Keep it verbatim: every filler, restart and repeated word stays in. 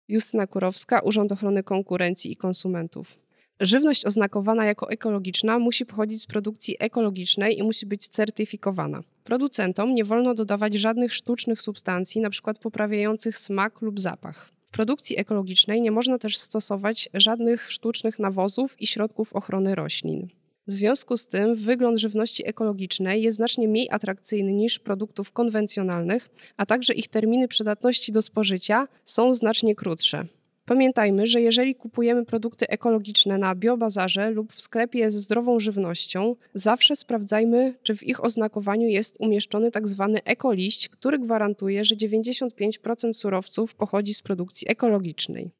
Justyna Kurowska, Urząd Ochrony Konkurencji i Konsumentów. Żywność oznakowana jako ekologiczna musi pochodzić z produkcji ekologicznej i musi być certyfikowana. Producentom nie wolno dodawać żadnych sztucznych substancji, np. poprawiających smak lub zapach. W produkcji ekologicznej nie można też stosować żadnych sztucznych nawozów i środków ochrony roślin. W związku z tym wygląd żywności ekologicznej jest znacznie mniej atrakcyjny niż produktów konwencjonalnych, a także ich terminy przydatności do spożycia są znacznie krótsze. Pamiętajmy, że jeżeli kupujemy produkty ekologiczne na biobazarze lub w sklepie ze zdrową żywnością, zawsze sprawdzajmy, czy w ich oznakowaniu jest umieszczony tzw. ekoliść, który gwarantuje, że dziewięćdziesiąt pięć procent surowców pochodzi z produkcji ekologicznej.